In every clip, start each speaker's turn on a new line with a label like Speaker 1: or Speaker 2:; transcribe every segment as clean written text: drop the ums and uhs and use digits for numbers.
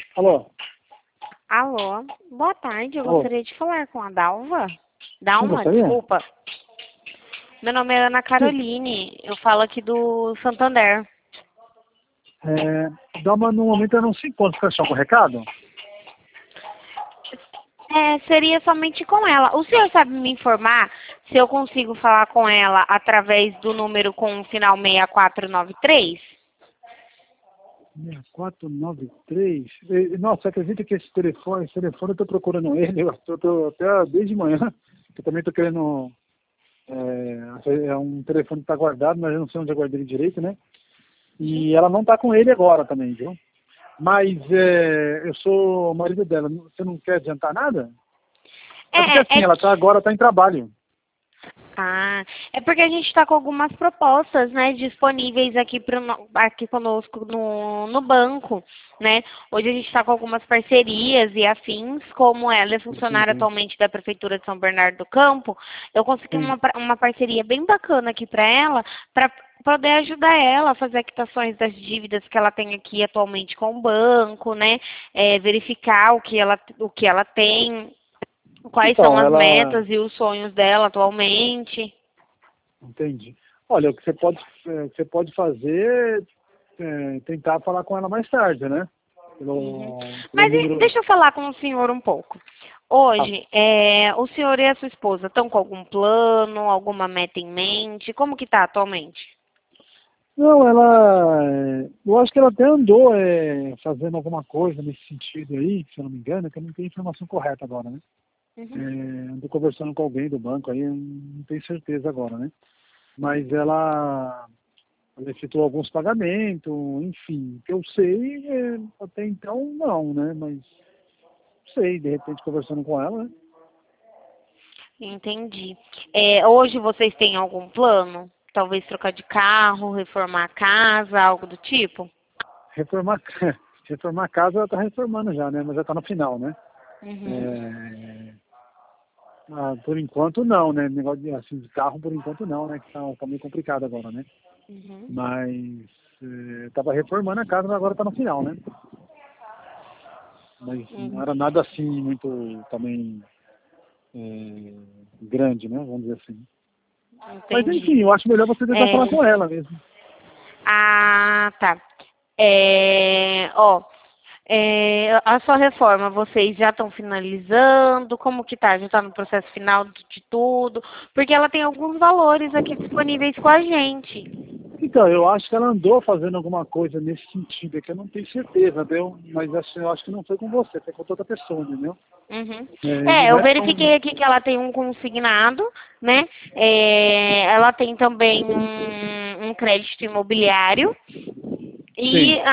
Speaker 1: Alô?
Speaker 2: Alô, boa tarde. Eu
Speaker 1: Alô?
Speaker 2: gostaria de falar com a Dalva.
Speaker 1: Quem
Speaker 2: Dalma,
Speaker 1: gostaria?
Speaker 2: desculpa. Meu nome é Ana
Speaker 1: Sim.
Speaker 2: Caroline. Eu falo aqui do Santander.
Speaker 1: Dalma, no momento eu não se encontra. Quer deixar algum recado?
Speaker 2: Seria somente com ela. O senhor sabe me informar se eu consigo falar com ela através do número com o final 6493?
Speaker 1: 6493. Nossa, acredita que esse telefone eu tô procurando ele, eu tô até desde manhã. Eu também tô querendo. É um telefone que tá guardado, mas eu não sei onde eu guardei ele direito, né? E ela não tá com ele agora também, viu? Mas eu sou o marido dela. Você não quer adiantar nada? É porque assim, ela agora tá em trabalho.
Speaker 2: É porque a gente está com algumas propostas, né, disponíveis aqui, aqui conosco no banco, né? Hoje a gente está com algumas parcerias e afins, como ela é funcionária
Speaker 1: Entendi.
Speaker 2: atualmente da Prefeitura de São Bernardo do Campo, eu consegui
Speaker 1: Sim.
Speaker 2: uma parceria bem bacana aqui para ela, para poder ajudar ela a fazer a quitações das dívidas que ela tem aqui atualmente com o banco, né? Verificar o que ela tem, quais são
Speaker 1: Então,
Speaker 2: as
Speaker 1: ela.
Speaker 2: metas e os sonhos dela atualmente.
Speaker 1: Entendi. Olha, o que você pode fazer é tentar falar com ela mais tarde, né?
Speaker 2: Uhum.
Speaker 1: Pelo
Speaker 2: Mas
Speaker 1: número.
Speaker 2: deixa eu falar com o senhor um pouco.
Speaker 1: Ah,
Speaker 2: Hoje, o senhor e a sua esposa estão com algum plano, alguma meta em mente? Como que está atualmente?
Speaker 1: não, ela. Eu acho que ela até andou fazendo alguma coisa nesse sentido aí, se eu não me engano, que eu não tenho informação correta agora, né?
Speaker 2: Uhum.
Speaker 1: Andou conversando com alguém do banco aí, eu não tenho certeza agora, né? Mas ela efetuou alguns pagamentos, enfim. O que eu sei, até então não, né? Mas não sei, de repente conversando com ela, né?
Speaker 2: Entendi. Hoje vocês têm algum plano? Talvez trocar de carro, reformar a casa, algo do tipo?
Speaker 1: Reformar, reformar a casa ela está reformando já, né? Mas já está no final, né?
Speaker 2: Uhum.
Speaker 1: É, por enquanto não, né? Negócio de, assim, de carro por enquanto não, né? Que tá meio complicado agora, né?
Speaker 2: Uhum.
Speaker 1: Mas estava reformando a casa, mas agora está no final, né? Mas não
Speaker 2: Uhum.
Speaker 1: era nada assim muito também é, grande, né? Vamos dizer assim. Mas
Speaker 2: Entendi.
Speaker 1: enfim, eu acho melhor você tentar falar com ela mesmo.
Speaker 2: Tá. Ó, a sua reforma, vocês já estão finalizando? Como que tá? Já está no processo final de tudo? Porque ela tem alguns valores aqui disponíveis com a gente.
Speaker 1: Então, eu acho que ela andou fazendo alguma coisa nesse sentido, é que eu não tenho certeza, viu? Mas assim, eu acho que não foi com você, foi com outra pessoa, entendeu?
Speaker 2: Uhum.
Speaker 1: E do
Speaker 2: Eu
Speaker 1: resto,
Speaker 2: verifiquei aqui que ela tem um consignado, né? Ela tem também um crédito imobiliário e
Speaker 1: sim.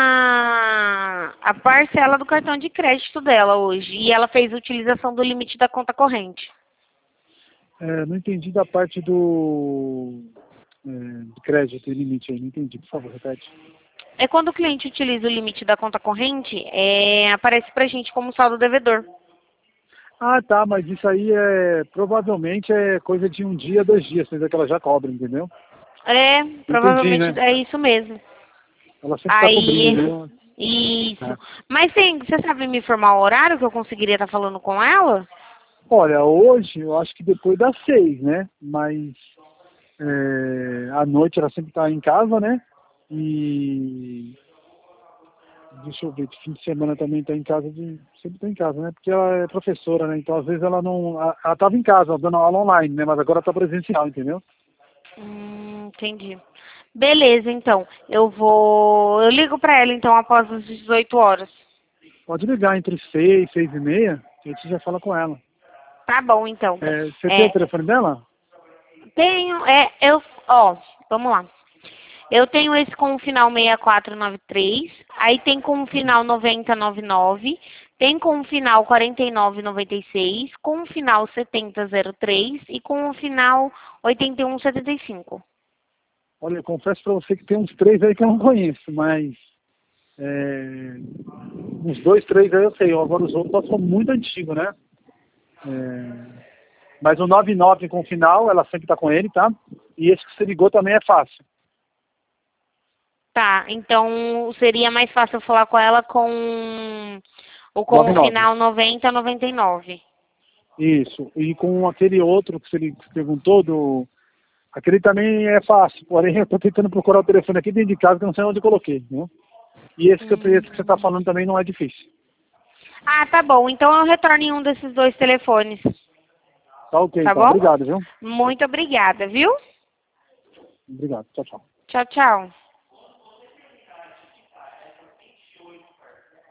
Speaker 2: a parcela do cartão de crédito dela hoje. E ela fez utilização do limite da conta corrente.
Speaker 1: Não entendi da parte do crédito e limite aí, não entendi, por favor, repete.
Speaker 2: Quando o cliente utiliza o limite da conta corrente, aparece pra gente como saldo devedor.
Speaker 1: Ah, tá, mas isso aí provavelmente é coisa de um dia, 2 dias, coisa que ela já cobra, entendeu? Entendi,
Speaker 2: Provavelmente
Speaker 1: né?
Speaker 2: é isso mesmo.
Speaker 1: Ela sempre está cobrindo,
Speaker 2: Aí,
Speaker 1: né?
Speaker 2: isso.
Speaker 1: É.
Speaker 2: Mas você sabe me informar o horário que eu conseguiria estar falando com ela?
Speaker 1: Olha, hoje eu acho que depois das 6, né? Mas à noite ela sempre está em casa, né? E deixa eu ver, de fim de semana também está em casa, sempre está em casa, né? Porque ela é professora, né? Então às vezes ela não. Ela estava em casa, dando aula online, né? Mas agora está presencial, entendeu?
Speaker 2: Entendi. Beleza, então. Eu ligo pra ela então após as 18 horas.
Speaker 1: Pode ligar entre 6, 6h30, que a gente já fala com ela.
Speaker 2: Tá bom, então.
Speaker 1: Você tem o
Speaker 2: É,
Speaker 1: telefone dela?
Speaker 2: tenho, vamos lá. Eu tenho esse com o final 6493, aí tem com o final 9099, tem com o final 4996, com o final 7003 e com o final 8175.
Speaker 1: Olha, eu confesso para você que tem uns 3 aí que eu não conheço, mas é, uns 2, 3 aí eu sei. Agora os outros são muito antigos, né? Mas o 99 com o final, ela sempre está com ele, tá? E esse que você ligou também é fácil.
Speaker 2: Tá, então seria mais fácil eu falar com ela com o
Speaker 1: 99.
Speaker 2: final 9099.
Speaker 1: Isso. E com aquele outro que você perguntou, aquele também é fácil, porém eu estou tentando procurar o telefone aqui dentro de casa que eu não sei onde eu coloquei, né? E esse que você está falando também não é difícil.
Speaker 2: Ah, tá bom. Então eu retorno em um desses dois telefones.
Speaker 1: Tá ok,
Speaker 2: Tá
Speaker 1: então.
Speaker 2: bom?
Speaker 1: Obrigado, viu?
Speaker 2: Muito obrigada, viu?
Speaker 1: Obrigado. Tchau, tchau.
Speaker 2: Tchau, tchau.